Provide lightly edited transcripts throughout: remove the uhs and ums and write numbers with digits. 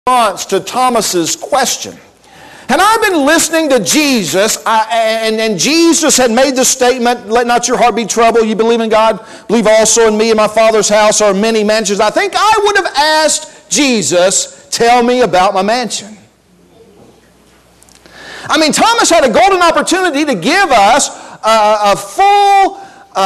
response to Thomas's question. And I've been listening to Jesus, and Jesus had made the statement, let not your heart be troubled. You believe in God, believe also in me. In my Father's house are many mansions. I think I would have asked Jesus, tell me about my mansion. I mean, Thomas had a golden opportunity to give us a full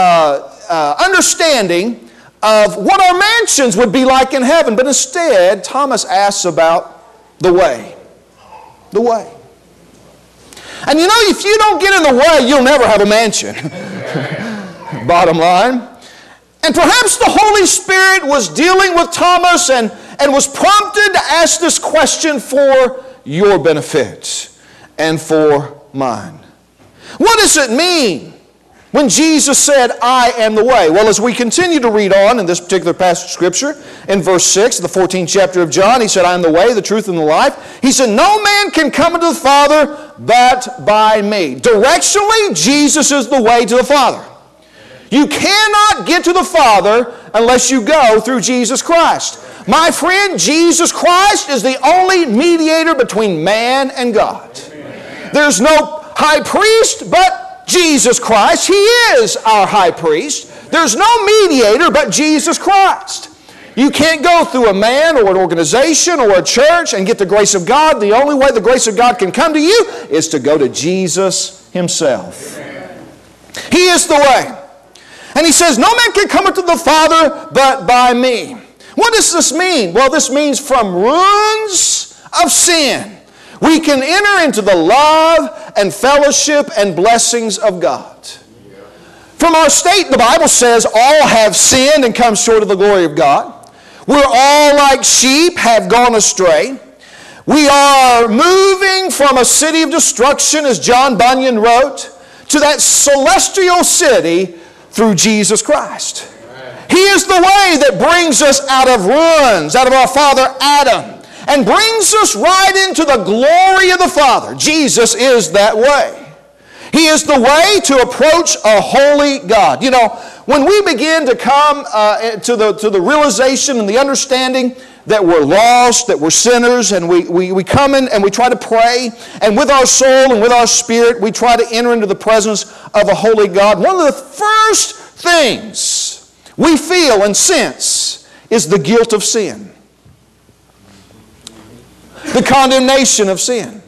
understanding of what our mansions would be like in heaven. But instead, Thomas asks about the way. The way. And you know, if you don't get in the way, you'll never have a mansion. Bottom line. And perhaps the Holy Spirit was dealing with Thomas and was prompted to ask this question for your benefit and for mine. What does it mean when Jesus said, I am the way? Well, as we continue to read on in this particular passage of Scripture, in verse 6, the 14th chapter of John, he said, I am the way, the truth, and the life. He said, no man can come unto the Father but by me. Directionally, Jesus is the way to the Father. You cannot get to the Father unless you go through Jesus Christ. My friend, Jesus Christ is the only mediator between man and God. There's no high priest but Jesus Christ. He is our high priest. There's no mediator but Jesus Christ. You can't go through a man or an organization or a church and get the grace of God. The only way the grace of God can come to you is to go to Jesus Himself. He is the way. And He says, no man can come unto the Father but by me. What does this mean? Well, this means from ruins of sin, we can enter into the love and fellowship and blessings of God. From our state, the Bible says, all have sinned and come short of the glory of God. We're all like sheep, have gone astray. We are moving from a city of destruction, as John Bunyan wrote, to that celestial city through Jesus Christ. He is the way that brings us out of ruins, out of our father Adam, and brings us right into the glory of the Father. Jesus is that way. He is the way to approach a holy God. You know, when we begin to come to the realization and the understanding that we're lost, that we're sinners, and we come in and we try to pray, and with our soul and with our spirit, we try to enter into the presence of a holy God, one of the first things we feel and sense is the guilt of sin. The condemnation of sin.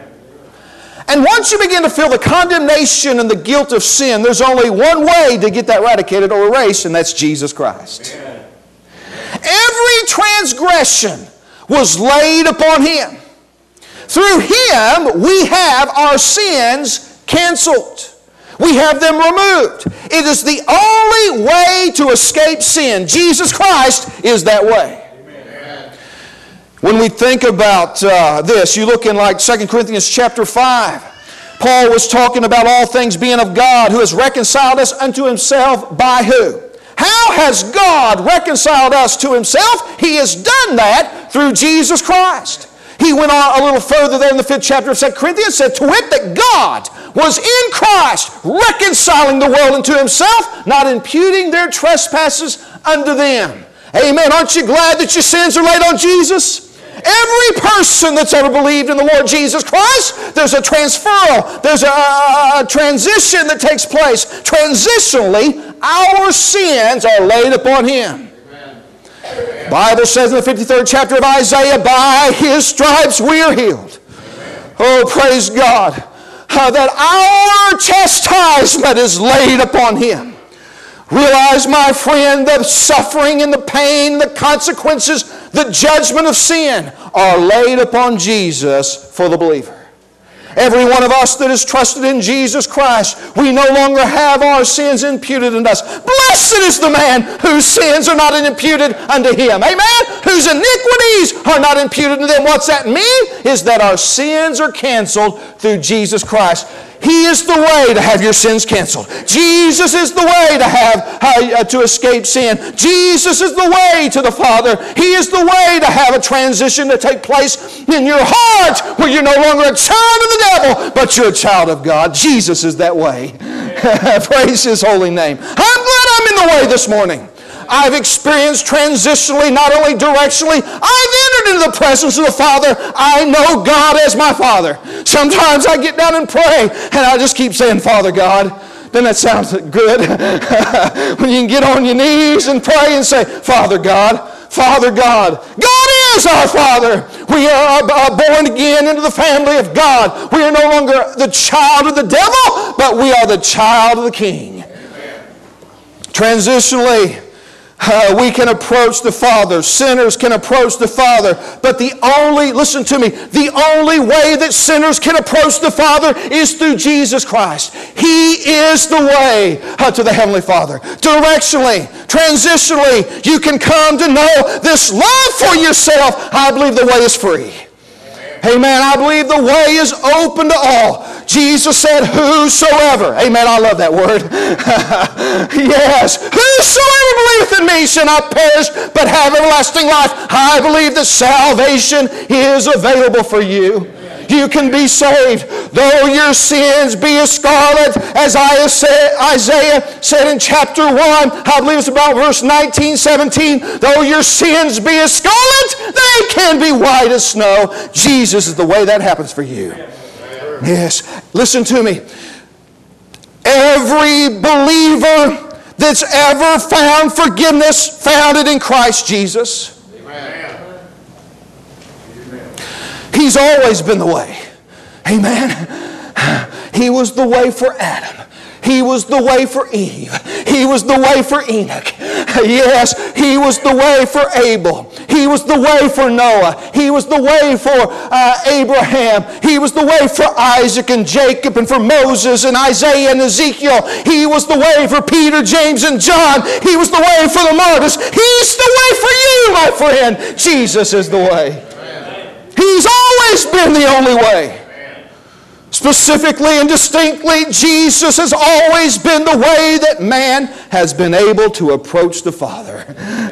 And once you begin to feel the condemnation and the guilt of sin, there's only one way to get that eradicated or erased, and that's Jesus Christ. Every transgression was laid upon Him. Through Him, we have our sins canceled. We have them removed. It is the only way to escape sin. Jesus Christ is that way. When we think about this, you look in like 2 Corinthians chapter 5. Paul was talking about all things being of God, who has reconciled us unto Himself by who? How has God reconciled us to Himself? He has done that through Jesus Christ. He went on a little further there in the 5th chapter of 2 Corinthians, said, to wit that God was in Christ reconciling the world unto Himself, not imputing their trespasses unto them. Amen. Aren't you glad that your sins are laid on Jesus? Every person that's ever believed in the Lord Jesus Christ, there's a transferal, there's a transition that takes place. Transitionally, our sins are laid upon Him. The Bible says in the 53rd chapter of Isaiah, by His stripes we are healed. Oh, praise God, that our chastisement is laid upon Him. Realize, my friend, the suffering and the pain, the consequences, the judgment of sin are laid upon Jesus for the believer. Every one of us that is trusted in Jesus Christ, we no longer have our sins imputed unto us. Blessed is the man whose sins are not imputed unto him. Amen? Whose iniquities are not imputed unto them. What's that mean? Is that our sins are canceled through Jesus Christ. He is the way to have your sins canceled. Jesus is the way to escape sin. Jesus is the way to the Father. He is the way to have a transition to take place in your heart where you're no longer a child of the devil, but you're a child of God. Jesus is that way. Praise His holy name. I'm glad I'm in the way this morning. I've experienced transitionally, not only directionally, I've entered into the presence of the Father. I know God as my Father. Sometimes I get down and pray, and I just keep saying, Father God. Then that sounds good. When you can get on your knees and pray and say, Father God, Father God. God is our Father. We are born again into the family of God. We are no longer the child of the devil, but we are the child of the King. Amen. Transitionally, we can approach the Father. Sinners can approach the Father. But listen to me, the only way that sinners can approach the Father is through Jesus Christ. He is the way to the Heavenly Father. Directionally, transitionally, you can come to know this love for yourself. I believe the way is free. Amen. I believe the way is open to all. Jesus said, whosoever. Amen. I love that word. Yes. Whosoever believeth in me shall not perish, but have everlasting life. I believe that salvation is available for you. You can be saved. Though your sins be as scarlet, as Isaiah said in chapter 1, I believe it's about verse 19, 17, though your sins be as scarlet, they can be white as snow. Jesus is the way that happens for you. Yes. Listen to me. Every believer that's ever found forgiveness found it in Christ Jesus. Amen. He's always been the way. Amen. He was the way for Adam. He was the way for Eve. He was the way for Enoch. Yes, He was the way for Abel. He was the way for Noah. He was the way for Abraham. He was the way for Isaac and Jacob and for Moses and Isaiah and Ezekiel. He was the way for Peter, James, and John. He was the way for the martyrs. He's the way for you, my friend. Jesus is the way. He's always been the only way. Specifically and distinctly, Jesus has always been the way that man has been able to approach the Father.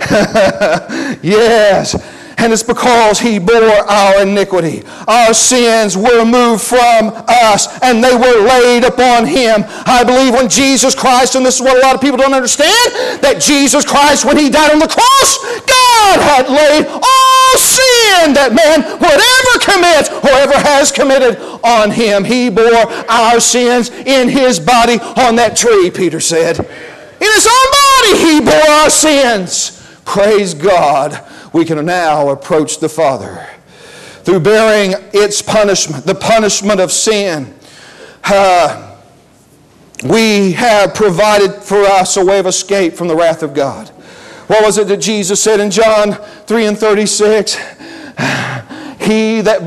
Yes. And it's because He bore our iniquity. Our sins were removed from us, and they were laid upon Him. I believe when Jesus Christ, and this is what a lot of people don't understand, that Jesus Christ, when He died on the cross, God had laid all sin that man would ever commit or ever has committed on Him. He bore our sins in His body on that tree, Peter said. In His own body He bore our sins. Praise God. We can now approach the Father through bearing its punishment, the punishment of sin. We have provided for us a way of escape from the wrath of God. What was it that Jesus said in John 3:36? He that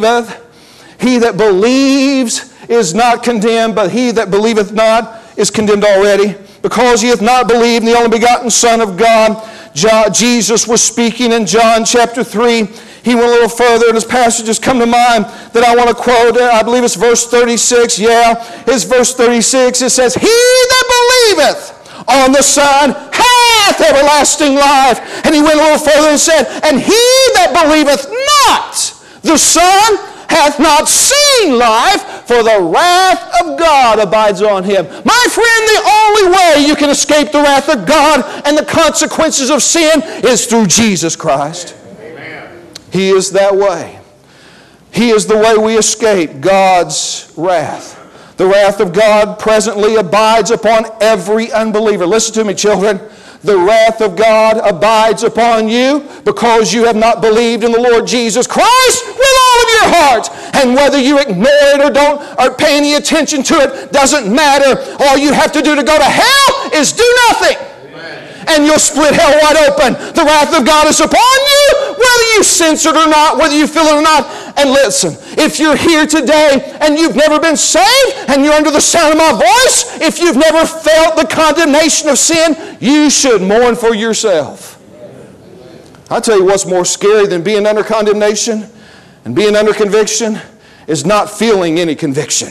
believes is not condemned, but he that believeth not is condemned already, because he hath not believed in the only begotten Son of God. Jesus was speaking in John chapter 3. He went a little further, and his passages come to mind that I want to quote. I believe it's verse 36. Yeah, it's verse 36. It says, He that believeth on the Son hath everlasting life. And he went a little further and said, And he that believeth not the Son hath not seen life, for the wrath of God abides on him. My friend, the only way you can escape the wrath of God and the consequences of sin is through Jesus Christ. Amen. He is that way. He is the way we escape God's wrath. The wrath of God presently abides upon every unbeliever. Listen to me, children. The wrath of God abides upon you because you have not believed in the Lord Jesus Christ with all of your heart. And whether you ignore it or don't or pay any attention to it doesn't matter. All you have to do to go to hell is do nothing. And you'll split hell wide open. The wrath of God is upon you, whether you sense it or not, whether you feel it or not. And listen, if you're here today and you've never been saved and you're under the sound of my voice, if you've never felt the condemnation of sin, you should mourn for yourself. I'll tell you what's more scary than being under condemnation and being under conviction is not feeling any conviction.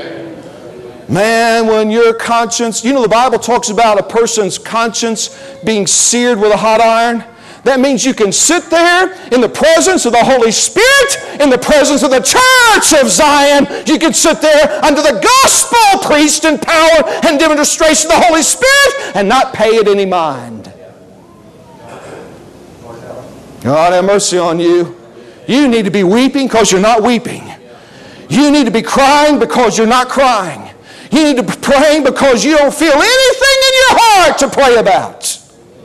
Man, when your conscience, you know the Bible talks about a person's conscience being seared with a hot iron. That means you can sit there in the presence of the Holy Spirit, in the presence of the church of Zion. You can sit there under the gospel preached in power and demonstration of the Holy Spirit and not pay it any mind. God have mercy on you. You need to be weeping because you're not weeping. You need to be crying because you're not crying. You need to be praying because you don't feel anything in your heart to pray about.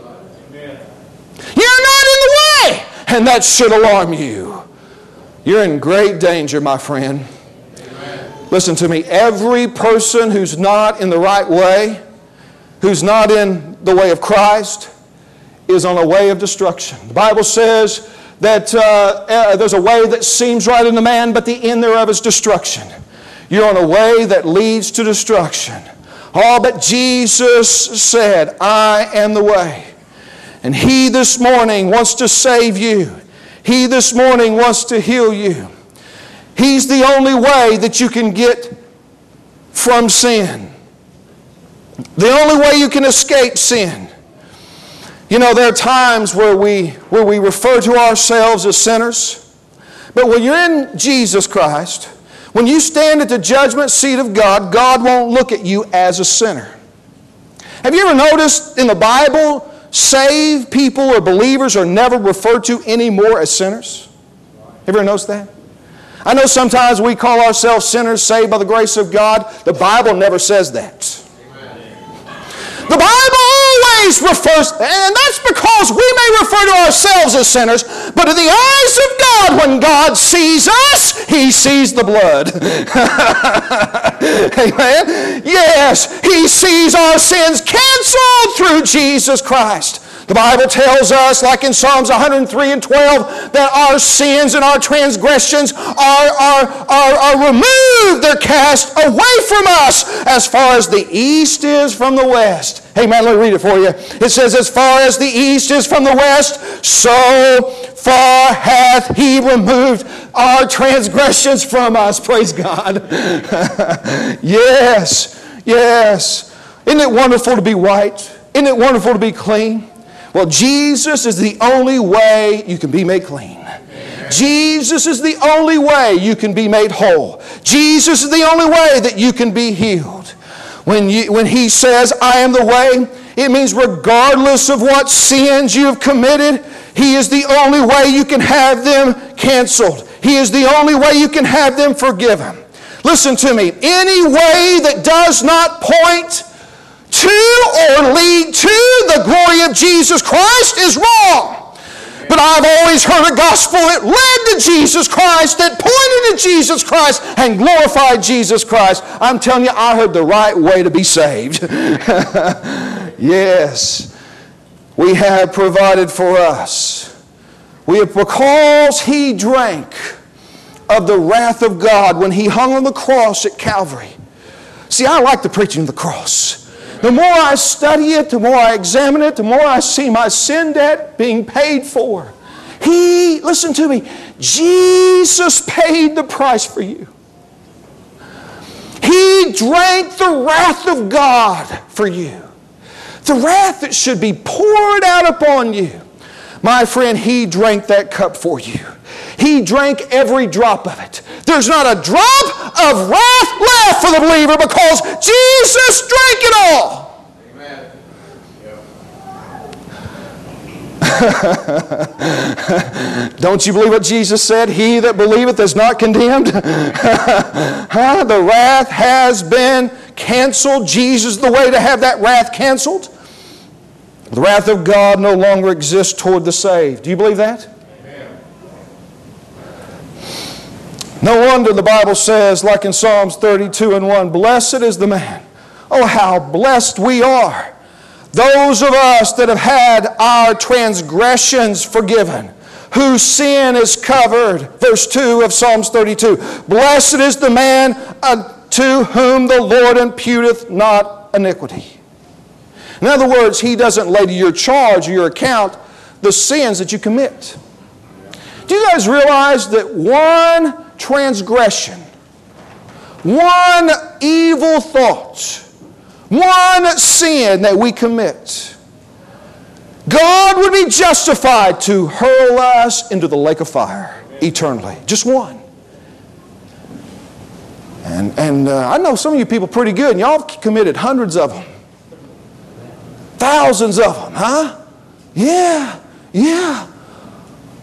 You're not in the way, and that should alarm you. You're in great danger, my friend. Listen to me. Every person who's not in the right way, who's not in the way of Christ, is on a way of destruction. The Bible says that there's a way that seems right in the man, but the end thereof is destruction. You're on a way that leads to destruction. Oh, but Jesus said, I am the way. And He this morning wants to save you. He this morning wants to heal you. He's the only way that you can get from sin. The only way you can escape sin. You know, there are times where we refer to ourselves as sinners. But when you're in Jesus Christ, when you stand at the judgment seat of God, God won't look at you as a sinner. Have you ever noticed in the Bible, saved people or believers are never referred to anymore as sinners? Have you ever noticed that? I know sometimes we call ourselves sinners saved by the grace of God. The Bible never says that. The Bible always refers, and that's because we may refer to ourselves as sinners, but in the eyes of God, when God sees us, He sees the blood. Amen? Yes, He sees our sins canceled through Jesus Christ. The Bible tells us, like in Psalms 103 and 12, that our sins and our transgressions are removed. They're cast away from us as far as the east is from the west. Hey man, let me read it for you. It says, as far as the east is from the west, so far hath He removed our transgressions from us. Praise God. Yes, yes. Isn't it wonderful to be white? Isn't it wonderful to be clean? Well, Jesus is the only way you can be made clean. Amen. Jesus is the only way you can be made whole. Jesus is the only way that you can be healed. When He says, I am the way, it means regardless of what sins you have committed, He is the only way you can have them canceled. He is the only way you can have them forgiven. Listen to me. Any way that does not point to or lead to the glory of Jesus Christ is wrong. But I've always heard a gospel that led to Jesus Christ, that pointed to Jesus Christ and glorified Jesus Christ. I'm telling you, I heard the right way to be saved. Yes. We have provided for us. Because He drank of the wrath of God when He hung on the cross at Calvary. See, I like the preaching of the cross. The more I study it, the more I examine it, the more I see my sin debt being paid for. Listen to me, Jesus paid the price for you. He drank the wrath of God for you. The wrath that should be poured out upon you. My friend, He drank that cup for you. He drank every drop of it. There's not a drop of wrath left for the believer because Jesus drank it all. Amen. Don't you believe what Jesus said? He that believeth is not condemned. The wrath has been canceled. Jesus is the way to have that wrath canceled. The wrath of God no longer exists toward the saved. Do you believe that? No wonder the Bible says, like in Psalms 32 and 1, blessed is the man. Oh, how blessed we are. Those of us that have had our transgressions forgiven, whose sin is covered. Verse 2 of Psalms 32. Blessed is the man to whom the Lord imputeth not iniquity. In other words, He doesn't lay to your charge or your account the sins that you commit. Do you guys realize that one transgression, one evil thought, one sin that we commit, God would be justified to hurl us into the lake of fire eternally. Just one. And I know some of you people pretty good, and y'all committed hundreds of them. Thousands of them, huh? Yeah.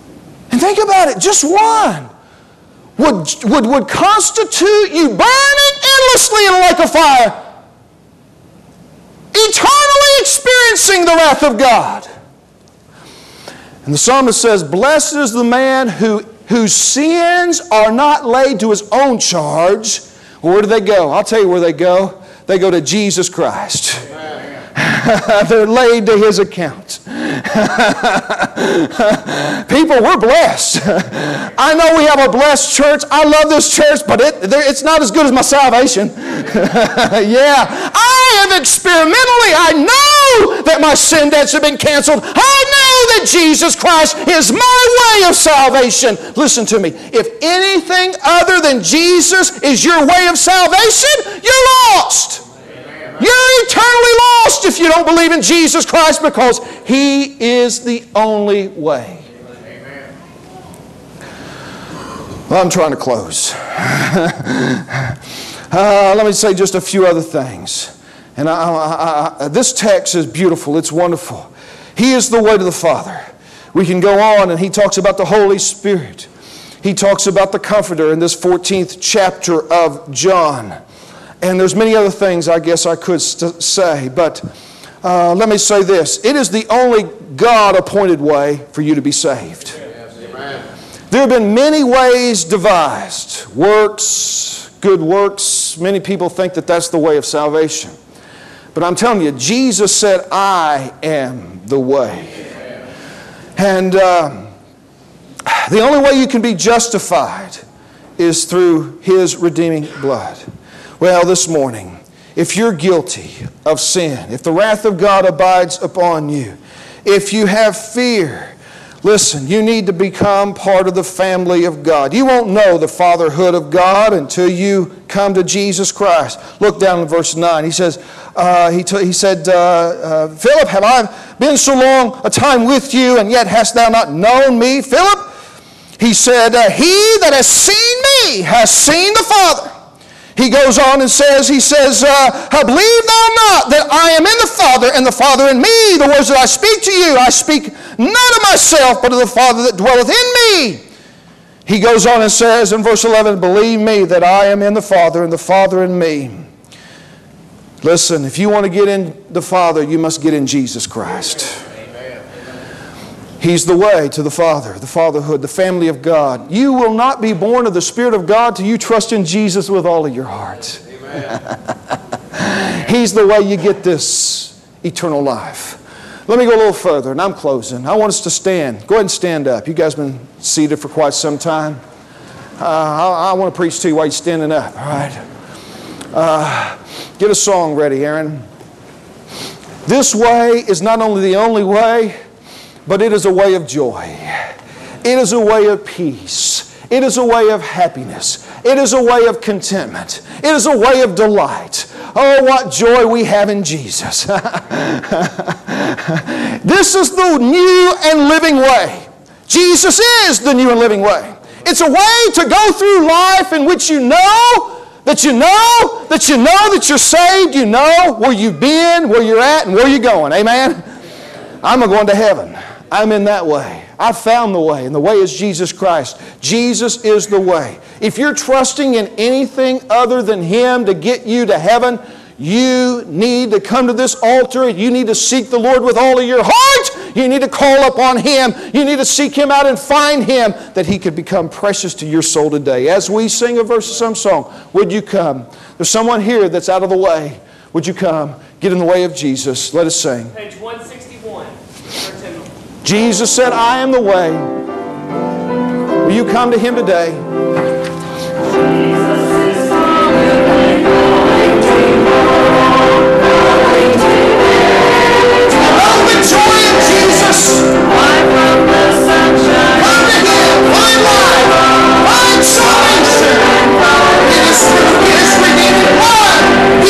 And think about it, just one would constitute you burning endlessly in a lake of fire, eternally experiencing the wrath of God. And the psalmist says, blessed is the man whose sins are not laid to his own charge. Well, where do they go? I'll tell you where they go. They go to Jesus Christ. They're laid to His account. People, we're blessed. I know we have a blessed church. I love this church, but it's not as good as my salvation. Yeah. I have experimentally, I know that my sin debts have been canceled. I know that Jesus Christ is my way of salvation. Listen to me. If anything other than Jesus is your way of salvation, you're lost. You're eternally lost if you don't believe in Jesus Christ, because He is the only way. Well, I'm trying to close. Let me say just a few other things. And this text is beautiful. It's wonderful. He is the way to the Father. We can go on, and he talks about the Holy Spirit. He talks about the Comforter in this 14th chapter of John. And there's many other things I guess I could say, but let me say this. It is the only God-appointed way for you to be saved. There have been many ways devised. Works, good works. Many people think that that's the way of salvation. But I'm telling you, Jesus said, I am the way. And the only way you can be justified is through His redeeming blood. Well, this morning, if you're guilty of sin, if the wrath of God abides upon you, if you have fear, listen, you need to become part of the family of God. You won't know the fatherhood of God until you come to Jesus Christ. Look down in verse 9. He says, he said, Philip, have I been so long a time with you, and yet hast thou not known me? Philip, he said, he that has seen me has seen the Father. He goes on and says, believe thou not that I am in the Father, and the Father in me. The words that I speak to you, I speak not of myself, but of the Father that dwelleth in me. He goes on and says in verse 11, believe me that I am in the Father, and the Father in me. Listen, if you want to get in the Father, you must get in Jesus Christ. He's the way to the Father, the fatherhood, the family of God. You will not be born of the Spirit of God till you trust in Jesus with all of your heart. He's the way you get this eternal life. Let me go a little further, and I'm closing. I want us to stand. Go ahead and stand up. You guys have been seated for quite some time. I want to preach to you while you're standing up. All right. Get a song ready, Aaron. This way is not only the only way, but it is a way of joy. It is a way of peace. It is a way of happiness. It is a way of contentment. It is a way of delight. Oh, what joy we have in Jesus. This is the new and living way. Jesus is the new and living way. It's a way to go through life in which you know that you're saved. You know where you've been, where you're at, and where you're going. Amen? I'm going to heaven. I'm in that way. I found the way, and the way is Jesus Christ. Jesus is the way. If you're trusting in anything other than Him to get you to heaven, you need to come to this altar. You need to seek the Lord with all of your heart. You need to call upon Him. You need to seek Him out and find Him, that He could become precious to your soul today. As we sing a verse of some song, would you come? There's someone here that's out of the way. Would you come? Get in the way of Jesus. Let us sing. Page 161. Jesus said, I am the way. Will you come to Him today?